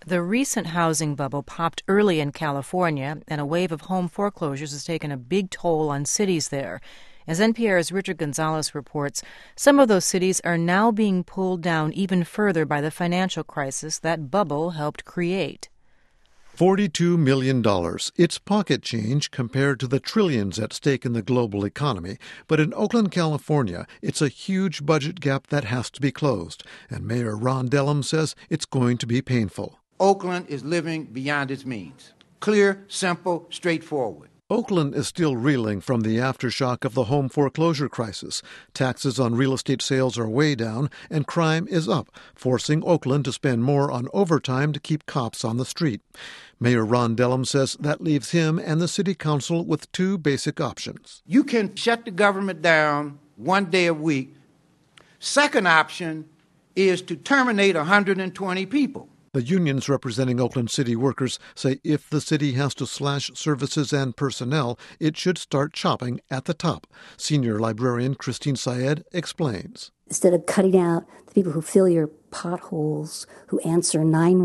The recent housing bubble popped early in California, and a wave of home foreclosures has taken a big toll on cities there. As NPR's Richard Gonzalez reports, some of those cities are now being pulled down even further by the financial crisis that bubble helped create. $42 million. It's pocket change compared to the trillions at stake in the global economy. But in Oakland, California, it's a huge budget gap that has to be closed. And Mayor Ron Dellum says it's going to be painful. Oakland is living beyond its means. Clear, simple, straightforward. Oakland is still reeling from the aftershock of the home foreclosure crisis. Taxes on real estate sales are way down, and crime is up, forcing Oakland to spend more on overtime to keep cops on the street. Mayor Ron Dellum says that leaves him and the city council with two basic options. You can shut the government down one day a week. Second option is to terminate 120 people. The unions representing Oakland City workers say if the city has to slash services and personnel, it should start chopping at the top. Senior librarian Christine Syed explains. Instead of cutting out the people who fill your potholes, who answer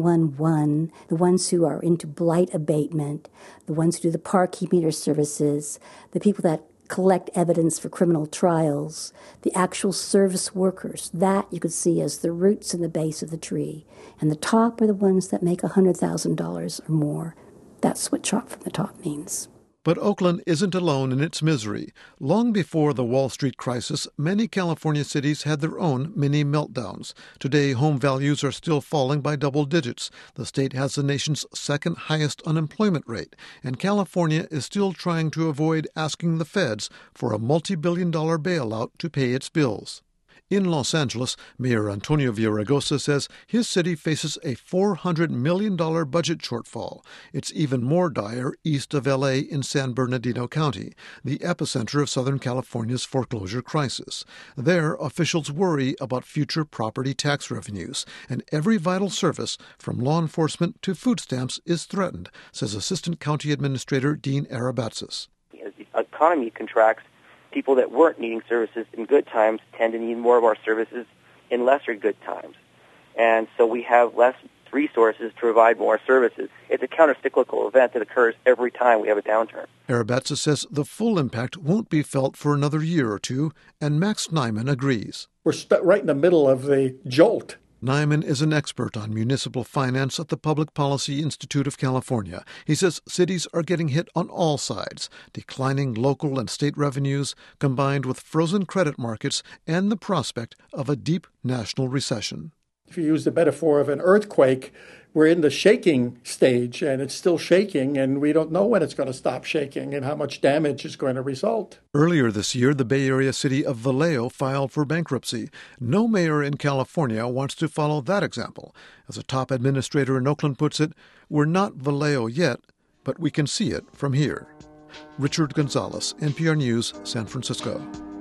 911, the ones who are into blight abatement, the ones who do the parking meter services, the people that collect evidence for criminal trials, the actual service workers, that you could see as the roots in the base of the tree. And the top are the ones that make $100,000 or more. That's what chop from the top means. But Oakland isn't alone in its misery. Long before the Wall Street crisis, many California cities had their own mini meltdowns. Today, home values are still falling by double digits. The state has the nation's second highest unemployment rate, and California is still trying to avoid asking the feds for a multi-billion-dollar bailout to pay its bills. In Los Angeles, Mayor Antonio Villaraigosa says his city faces a $400 million budget shortfall. It's even more dire east of L.A. in San Bernardino County, the epicenter of Southern California's foreclosure crisis. There, officials worry about future property tax revenues, and every vital service, from law enforcement to food stamps, is threatened, says Assistant County Administrator Dean Arabatsis. As the economy contracts, people that weren't needing services in good times tend to need more of our services in lesser good times. And so we have less resources to provide more services. It's a counter-cyclical event that occurs every time we have a downturn. Arabatsis says the full impact won't be felt for another year or two, and Max Nyman agrees. We're right in the middle of the jolt. Nyman is an expert on municipal finance at the Public Policy Institute of California. He says cities are getting hit on all sides, declining local and state revenues, combined with frozen credit markets and the prospect of a deep national recession. If you use the metaphor of an earthquake, we're in the shaking stage, and it's still shaking, and we don't know when it's going to stop shaking and how much damage is going to result. Earlier this year, the Bay Area city of Vallejo filed for bankruptcy. No mayor in California wants to follow that example. As a top administrator in Oakland puts it, we're not Vallejo yet, but we can see it from here. Richard Gonzalez, NPR News, San Francisco.